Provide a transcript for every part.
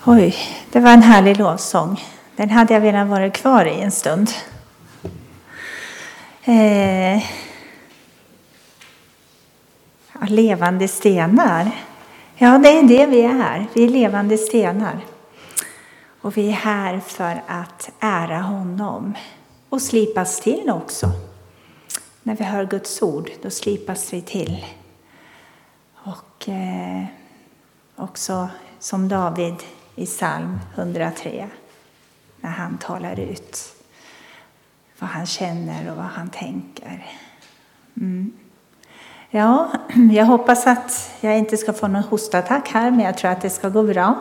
Oj, det var en härlig lovsång. Den hade jag velat vara kvar i en stund. Levande stenar. Ja, det är det vi är. Vi är levande stenar. Och vi är här för att ära honom. Och slipas till också. När vi hör Guds ord, då slipas vi till. Och också som David i psalm 103. När han talar ut vad han känner och vad han tänker. Ja, jag hoppas att jag inte ska få någon hostattack här, men jag tror att det ska gå bra.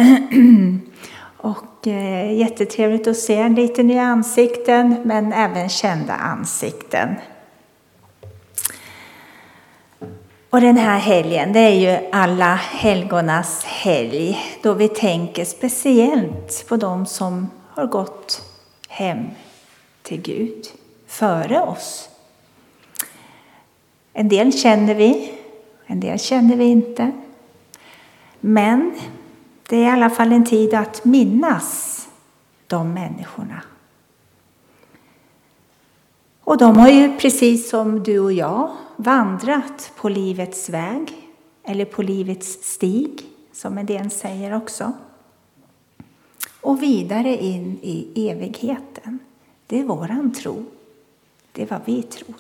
Och jättetrevligt att se lite nya ansikten, men även kända ansikten. Och den här helgen, det är ju alla helgonas helg, då vi tänker speciellt på de som har gått hem till Gud före oss. En del känner vi, en del känner vi inte. Men det är i alla fall en tid att minnas de människorna. Och de har ju precis som du och jag vandrat på livets väg. Eller på livets stig, som en del säger också. Och vidare in i evigheten. Det är våran tro. Det är vad vi tror.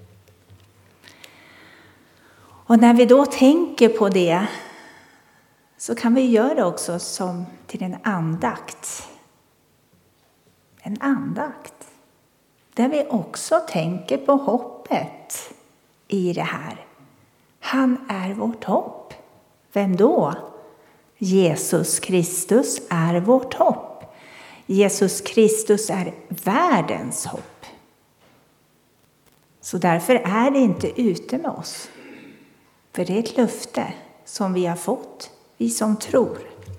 Och när vi då tänker på det, så kan vi göra det också som till en andakt. En andakt. Där vi också tänker på hoppet i det här. Han är vårt hopp. Vem då? Jesus Kristus är vårt hopp. Jesus Kristus är världens hopp. Så därför är det inte ute med oss. För det är ett löfte som vi har fått, vi som tror.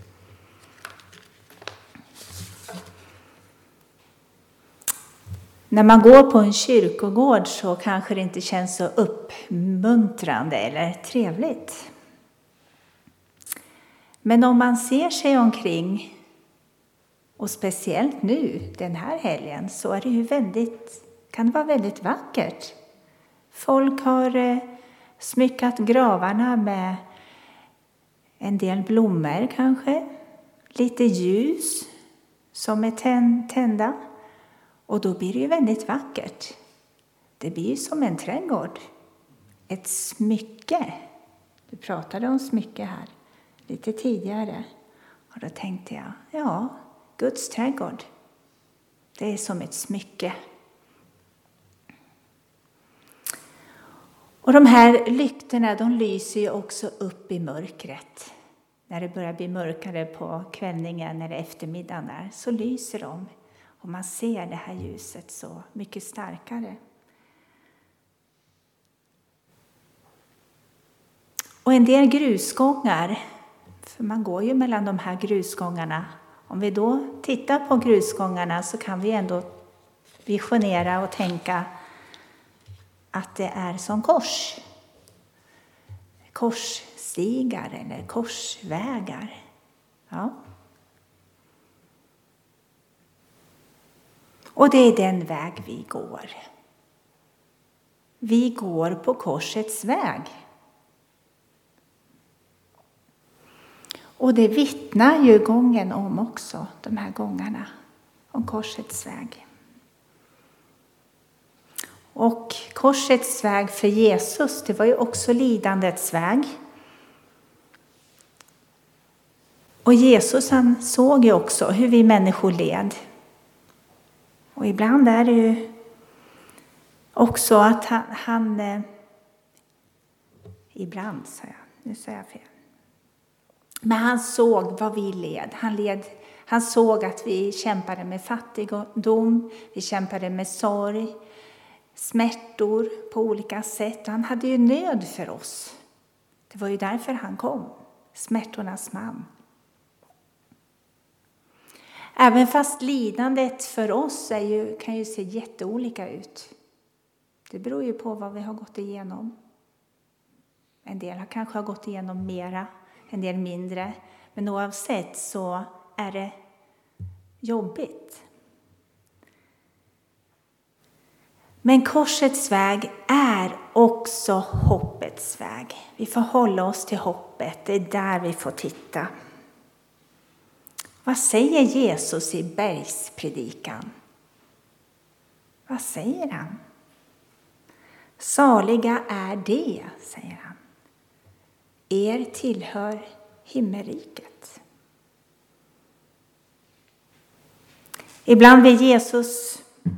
När man går på en kyrkogård så kanske det inte känns så uppmuntrande eller trevligt. Men om man ser sig omkring, och speciellt nu den här helgen, så är det ju kan det vara väldigt vackert. Folk har smyckat gravarna med en del blommor kanske. Lite ljus som är tända. Och då blir det ju väldigt vackert. Det blir ju som en trädgård. Ett smycke. Du pratade om smycke här lite tidigare. Och då tänkte jag, ja, Guds trädgård. Det är som ett smycke. Och de här lyktorna, de lyser ju också upp i mörkret. När det börjar bli mörkare på kvällningen eller eftermiddagen där, så lyser de. Och man ser det här ljuset så mycket starkare. Och en del grusgångar, för man går ju mellan de här grusgångarna. Om vi då tittar på grusgångarna så kan vi ändå visionera och tänka att det är som kors. Korsstigar eller korsvägar. Ja. Och det är den väg vi går. Vi går på korsets väg. Och det vittnar ju gången om också, de här gångarna. Om korsets väg. Och korsets väg för Jesus, det var ju också lidandets väg. Och Jesus, han såg ju också hur vi människor led. Och ibland är det ju också att ibland sa jag, nu säger jag fel. Men han såg vad vi led. Han såg att vi kämpade med fattigdom, vi kämpade med sorg, smärtor på olika sätt. Han hade ju nöd för oss. Det var ju därför han kom, smärtornas man. Även fast lidandet för oss kan ju se jätteolika ut. Det beror ju på vad vi har gått igenom. En del kanske har gått igenom mera, en del mindre. Men oavsett så är det jobbigt. Men korsets väg är också hoppets väg. Vi får hålla oss till hoppet. Det är där vi får titta. Vad säger Jesus i bergspredikan? Vad säger han? Saliga är det, säger han. Er tillhör himmelriket. Ibland vill Jesus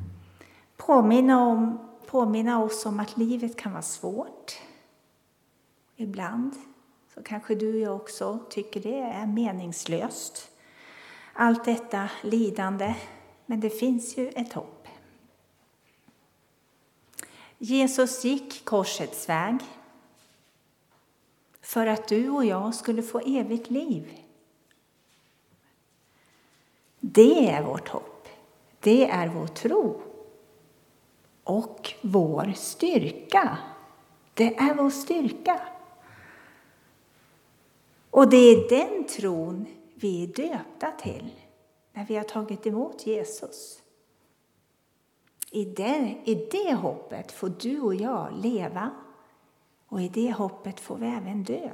påminna oss om att livet kan vara svårt. Ibland så kanske du och jag också tycker det är meningslöst. Allt detta lidande, men det finns ju ett hopp. Jesus gick korsets väg för att du och jag skulle få evigt liv. Det är vårt hopp. Det är vår tro. Och vår styrka. Det är vår styrka. Och det är den tron vi är döpta till när vi har tagit emot Jesus. I det hoppet får du och jag leva. Och i det hoppet får vi även dö.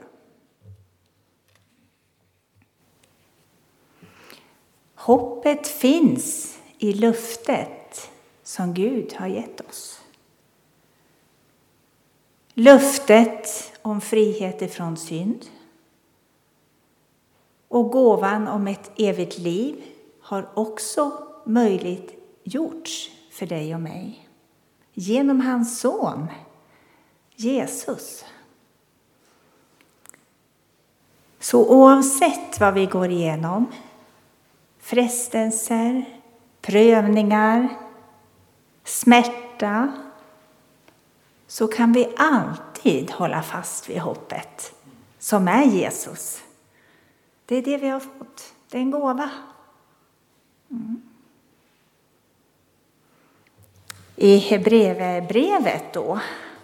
Hoppet finns i löftet som Gud har gett oss. Löftet om frihet ifrån synd. Och gåvan om ett evigt liv har också möjligt gjorts för dig och mig. Genom hans son, Jesus. Så oavsett vad vi går igenom, frestelser, prövningar, smärta, så kan vi alltid hålla fast vid hoppet som är Jesus. Det är det vi har fått. Det är en gåva. I Hebreerbrevet då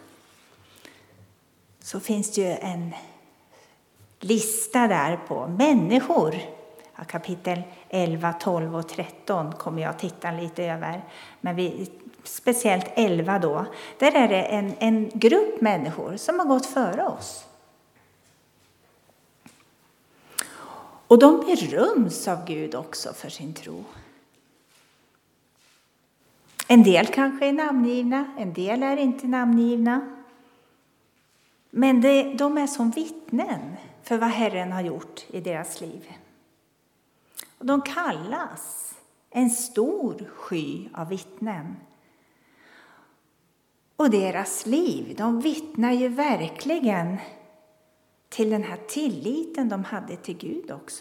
så finns det ju en lista där på människor. Ja, kapitel 11, 12 och 13 kommer jag titta lite över. Men speciellt 11 då. Där är det en grupp människor som har gått före oss. Och de beröms av Gud också för sin tro. En del kanske är namngivna, en del är inte namngivna. Men de är som vittnen för vad Herren har gjort i deras liv. Och de kallas en stor sky av vittnen. Och deras liv, de vittnar ju verkligen till den här tilliten de hade till Gud också.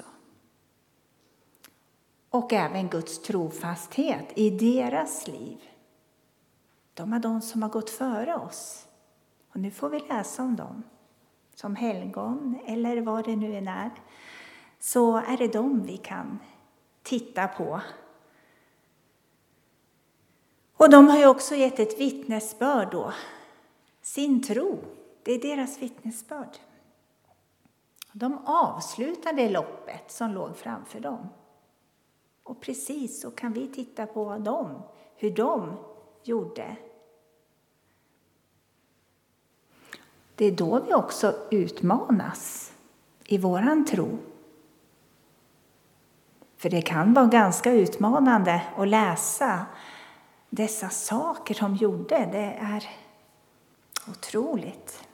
Och även Guds trofasthet i deras liv. De är de som har gått före oss. Och nu får vi läsa om dem. Som helgon eller vad det nu än är. Så är det dem vi kan titta på. Och de har ju också gett ett vittnesbörd då. Sin tro. Det är deras vittnesbörd. De avslutade loppet som låg framför dem. Och precis så kan vi titta på dem. Hur de gjorde. Det är då vi också utmanas i våran tro. För det kan vara ganska utmanande att läsa dessa saker de gjorde. Det är otroligt.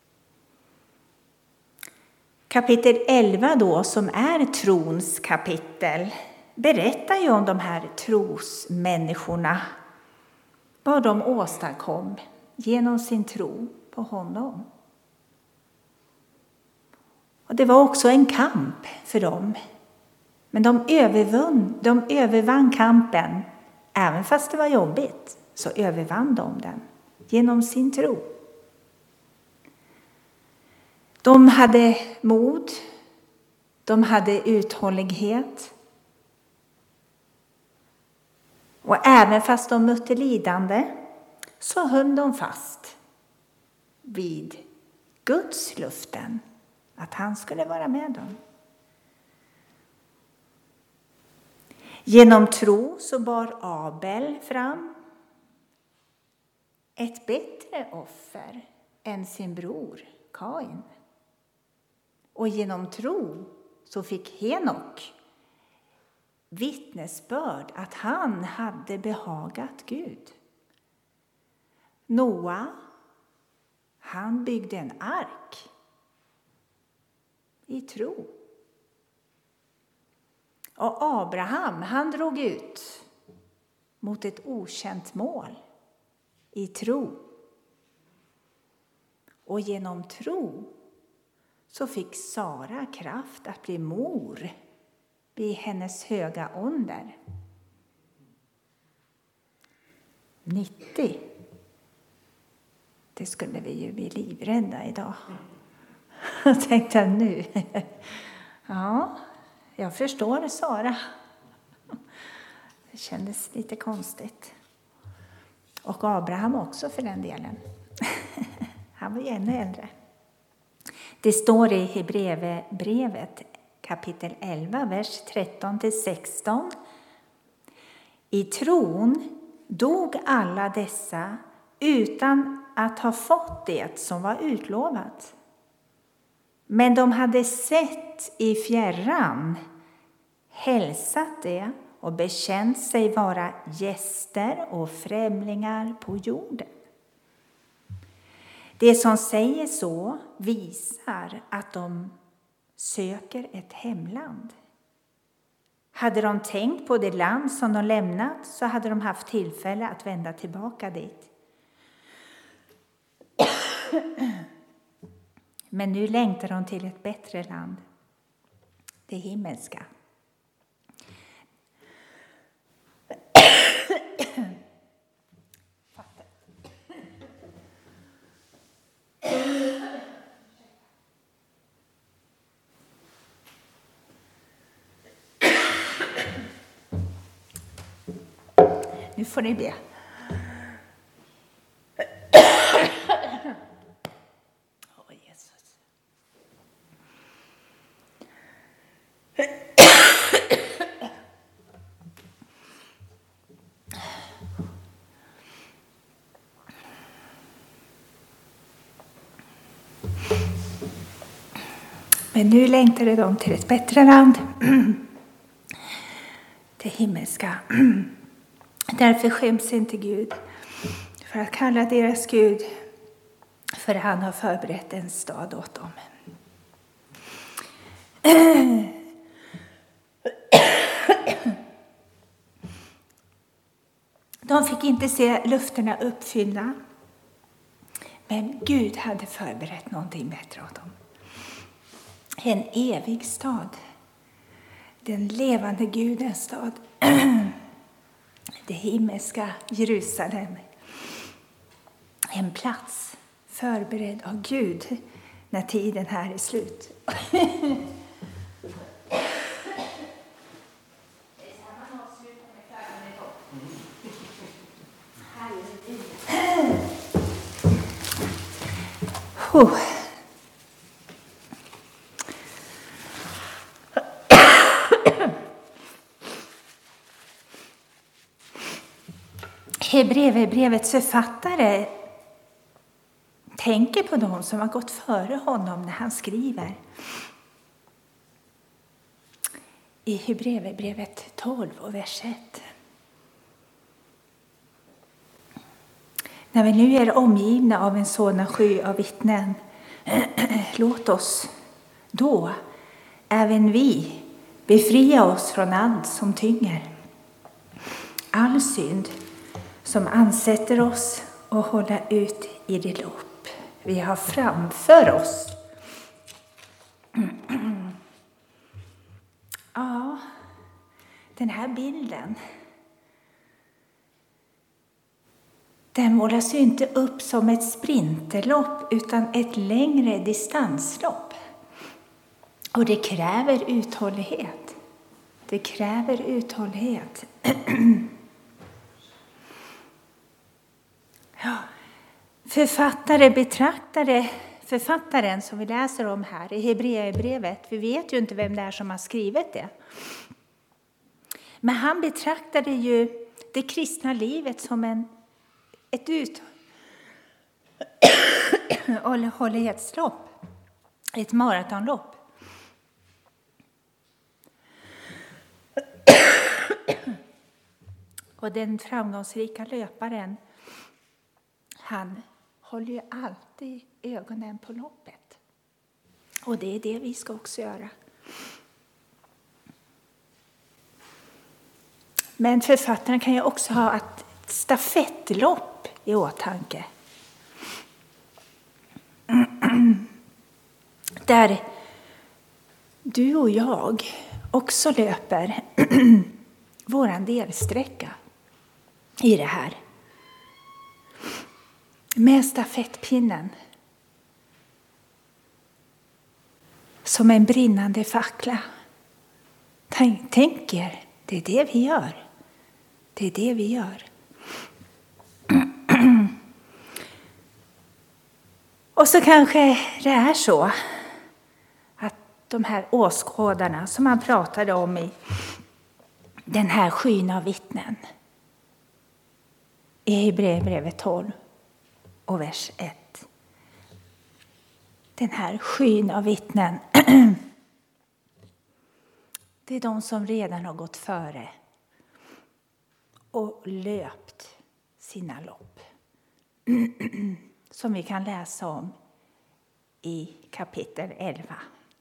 Kapitel 11 då, som är trons kapitel, berättar ju om de här trosmänniskorna. Vad de åstadkom genom sin tro på honom. Och det var också en kamp för dem. Men de övervann kampen. Även fast det var jobbigt så övervann de den genom sin tro. De hade mod. De hade uthållighet. Och även fast de mötte lidande så höll de fast vid Guds löften. Att han skulle vara med dem. Genom tro så bar Abel fram ett bättre offer än sin bror Kain. Och genom tro så fick Henok vittnesbörd att han hade behagat Gud. Noa, han byggde en ark i tro. Och Abraham, han drog ut mot ett okänt mål i tro. Och genom tro så fick Sara kraft att bli mor vid hennes höga ålder. 90. Det skulle vi ju bli livrädda idag. Jag tänkte nu. Ja, jag förstår Sara. Det kändes lite konstigt. Och Abraham också för den delen. Han var ju ännu äldre. Det står i Hebreerbrevet kapitel 11, vers 13-16. I tron dog alla dessa utan att ha fått det som var utlovat. Men de hade sett i fjärran, hälsat det och bekänt sig vara gäster och främlingar på jorden. Det som säger så visar att de söker ett hemland. Hade de tänkt på det land som de lämnat så hade de haft tillfälle att vända tillbaka dit. Men nu längtar de till ett bättre land, det himmelska. Nu får ni be. Jesus. Men nu längtade de till ett bättre land. Det himmelska. Därför skäms inte Gud för att kalla deras Gud, för han har förberett en stad åt dem. De fick inte se löftena uppfyllda, men Gud hade förberett någonting bättre åt dem. En evig stad, den levande Gudens stad. Det himmelska Jerusalem. En plats förberedd av Gud när tiden här är slut. Hebreerbrevets författare tänker på dem som har gått före honom när han skriver. I Hebreerbrevet 12 och vers 1. När vi nu är omgivna av en sådan sky av vittnen, låt oss då även vi befria oss från allt som tynger. All synd som ansätter oss och hålla ut i det lopp vi har framför oss. Ja, den här bilden, den målas ju inte upp som ett sprinterlopp utan ett längre distanslopp. Och det kräver uthållighet. Det kräver uthållighet. Ja, författaren som vi läser om här i Hebreerbrevet, vi vet ju inte vem det är som har skrivit det. Men han betraktade ju det kristna livet som ett uthållighetslopp. Ett maratonlopp. Och den framgångsrika löparen, han håller ju alltid ögonen på loppet. Och det är det vi ska också göra. Men författaren kan ju också ha ett stafettlopp i åtanke. Där du och jag också löper våran delsträcka i det här. Med stafettpinnen. Som en brinnande fackla. Tänk er, det är det vi gör. Det är det vi gör. Och så kanske det är så att de här åskådarna som man pratade om i den här skyn av vittnen. I Hebreerbrevet 12 och vers 1. Den här skyn av vittnen. Det är de som redan har gått före. Och löpt sina lopp. Som vi kan läsa om i kapitel 11.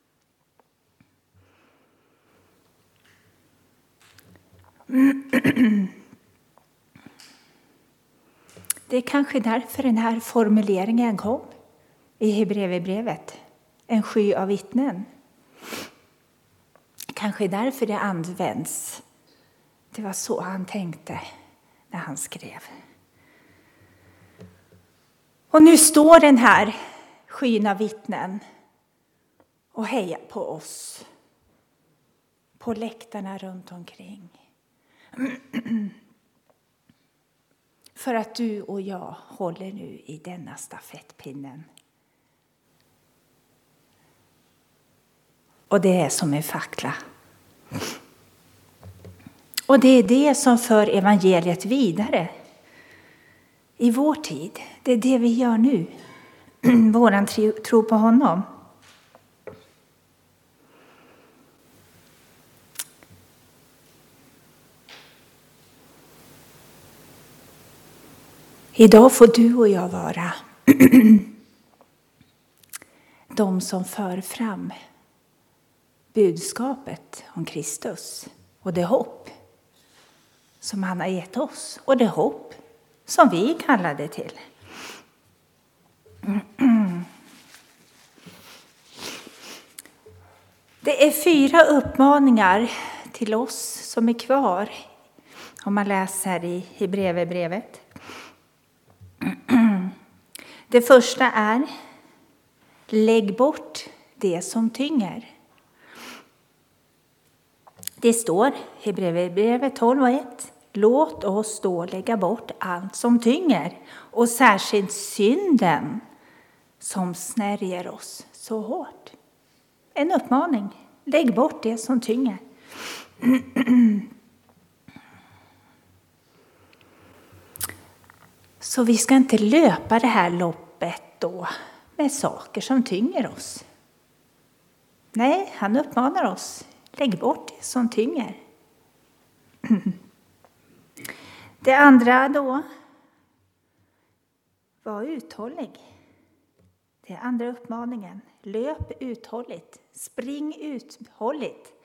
Det är kanske därför den här formuleringen kom i Hebreerbrevet. En sky av vittnen. Kanske därför det används. Det var så han tänkte när han skrev. Och nu står den här skyn av vittnen och hejar på oss. På läktarna runt omkring. För att du och jag håller nu i denna stafettpinnen. Och det är som en fackla. Och det är det som för evangeliet vidare. I vår tid. Det är det vi gör nu. Våran tro på honom. Idag får du och jag vara de som för fram budskapet om Kristus och det hopp som han har gett oss och det hopp som vi kallar det till. Det är 4 uppmaningar till oss som är kvar om man läser i Hebreerbrevet. Det första är: lägg bort det som tynger. Det står Hebreerbrevet 12:1. Låt oss då lägga bort allt som tynger och särskilt synden som snärjer oss så hårt. En uppmaning. Lägg bort det som tynger. Så vi ska inte löpa det här loppet då med saker som tynger oss. Nej, han uppmanar oss. Lägg bort det som tynger. Det andra då. Var uthållig. Det är andra uppmaningen. Löp uthålligt. Spring uthålligt.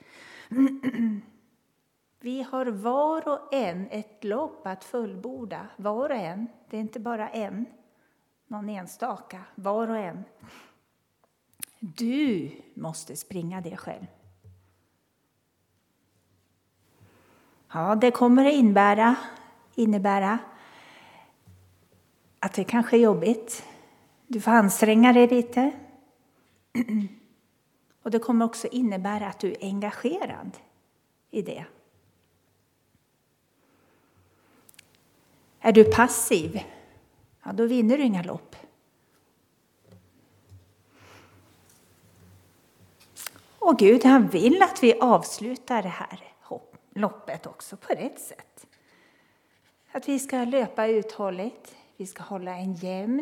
Vi har var och en ett lopp att fullborda. Var och en. Det är inte bara en. Någon enstaka. Var och en. Du måste springa det själv. Ja, det kommer att innebära att det kanske är jobbigt. Du får anstränga dig lite. Och det kommer också innebära att du är engagerad i det. Är du passiv, ja, då vinner du inga lopp. Och Gud, han vill att vi avslutar det här loppet också på rätt sätt. Att vi ska löpa uthålligt. Vi ska hålla en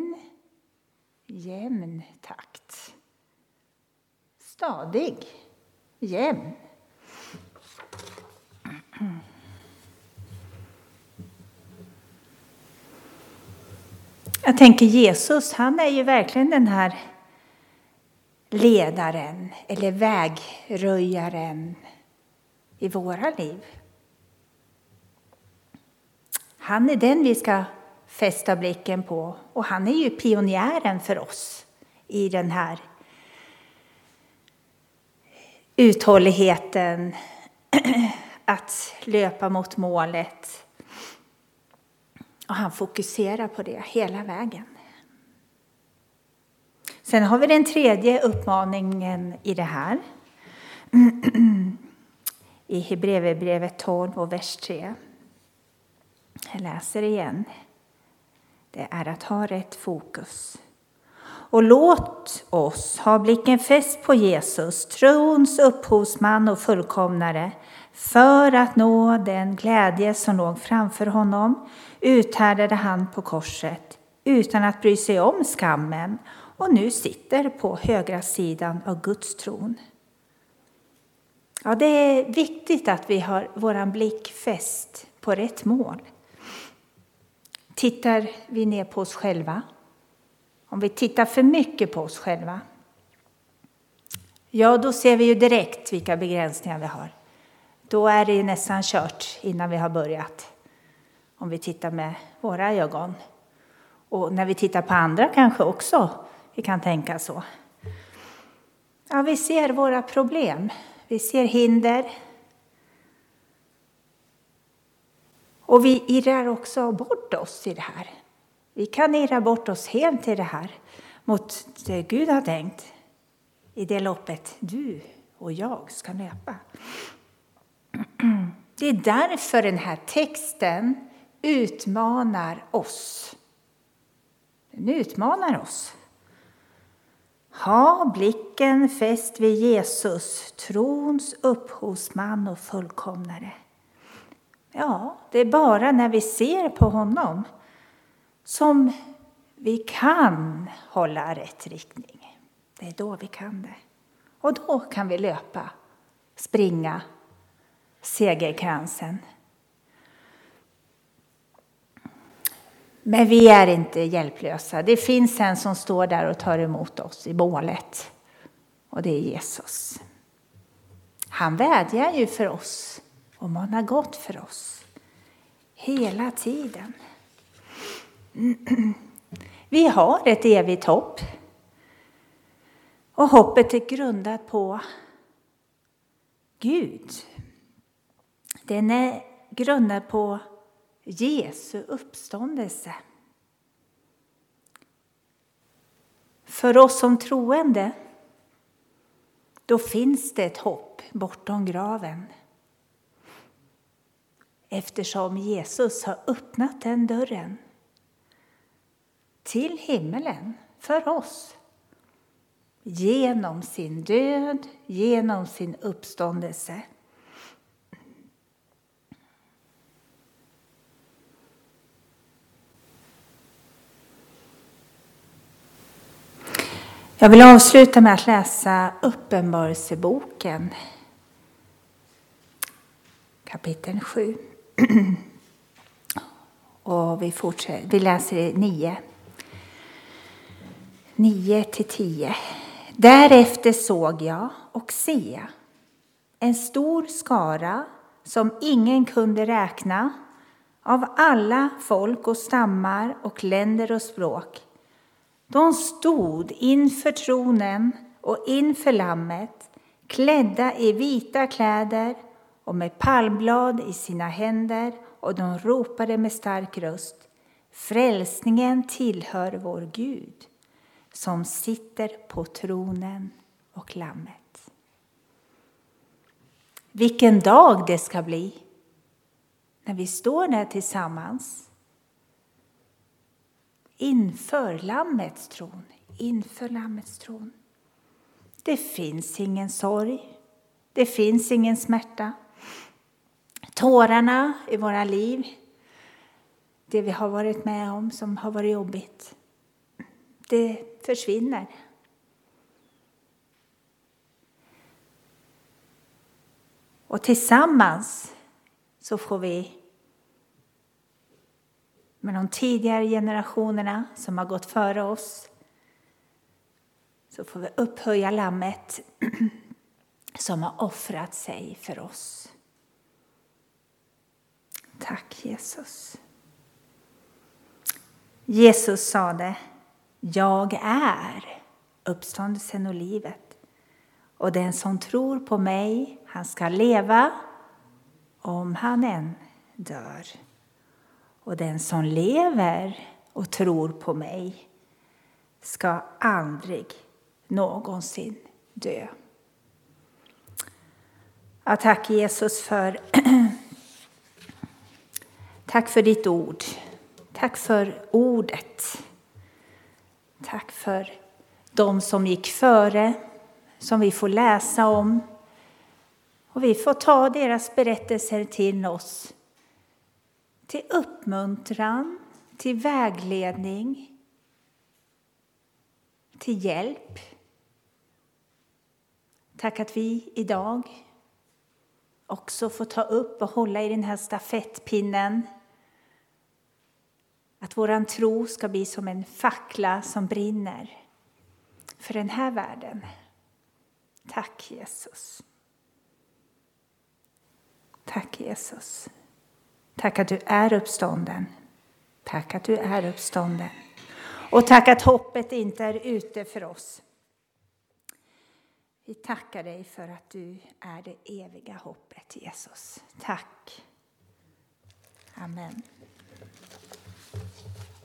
jämn takt. Stadig, jämn. Jag tänker Jesus, han är ju verkligen den här ledaren eller vägröjaren i våra liv. Han är den vi ska fästa blicken på, och han är ju pionjären för oss i den här uthålligheten att löpa mot målet. Och han fokuserar på det hela vägen. Sen har vi den tredje uppmaningen i det här. I Hebreerbrevet 12 och vers 3. Jag läser igen. Det är att ha rätt fokus. Och låt oss ha blicken fäst på Jesus, trons upphovsman och fullkomnare, för att nå den glädje som låg framför honom, uthärdade han på korset utan att bry sig om skammen, och nu sitter på högra sidan av Guds tron. Ja, det är viktigt att vi har våran blick fäst på rätt mål. Tittar vi ner på oss själva? Om vi tittar för mycket på oss själva, ja, då ser vi ju direkt vilka begränsningar vi har. Då är det nästan kört innan vi har börjat. Om vi tittar med våra ögon. Och när vi tittar på andra kanske också vi kan tänka så. Ja, vi ser våra problem. Vi ser hinder. Och vi irrar också bort oss i det här. Vi kan irra bort oss helt i det här. Mot det Gud har tänkt. I det loppet du och jag ska löpa. Det är därför den här texten utmanar oss. Den utmanar oss. Ha blicken fäst vid Jesus, trons upphovsman och fullkomnare. Ja, det är bara när vi ser på honom som vi kan hålla rätt riktning. Det är då vi kan det. Och då kan vi löpa, springa, segerkransen. Men vi är inte hjälplösa. Det finns en som står där och tar emot oss i målet. Och det är Jesus. Han vädjar ju för oss och manar gott för oss. Hela tiden. Vi har ett evigt hopp. Och hoppet är grundat på Gud. Den är grundad på Jesu uppståndelse. För oss som troende, då finns det ett hopp bortom graven. Eftersom Jesus har öppnat den dörren till himmelen för oss. Genom sin död, genom sin uppståndelse. Jag vill avsluta med att läsa Uppenbarelseboken, kapitel 7. Och vi läser 9-10. Därefter såg jag och se en stor skara som ingen kunde räkna, av alla folk och stammar och länder och språk. De stod inför tronen och inför lammet, klädda i vita kläder och med palmblad i sina händer, och de ropade med stark röst: frälsningen tillhör vår Gud, som sitter på tronen och lammet. Vilken dag det ska bli när vi står där tillsammans. Inför lammets tron. Det finns ingen sorg. Det finns ingen smärta. tårarna i våra liv. Det vi har varit med om som har varit jobbigt. Det försvinner. Och tillsammans så får vi med de tidigare generationerna som har gått före oss, så får vi upphöja lammet som har offrat sig för oss. Tack Jesus. Jesus sade: jag är uppståndelsen och livet. Och den som tror på mig, han ska leva om han än dör. Och den som lever och tror på mig ska aldrig någonsin dö. Ja, tack Jesus tack för ditt ord. Tack för ordet. Tack för de som gick före, som vi får läsa om. Och vi får ta deras berättelser till oss. Till uppmuntran, till vägledning, till hjälp. Tack att vi idag också får ta upp och hålla i den här stafettpinnen. Att våran tro ska bli som en fackla som brinner för den här världen. Tack Jesus. Tack Jesus. Tack att du är uppstånden. Tack att du är uppstånden. Och tack att hoppet inte är ute för oss. Vi tackar dig för att du är det eviga hoppet, Jesus. Tack. Amen.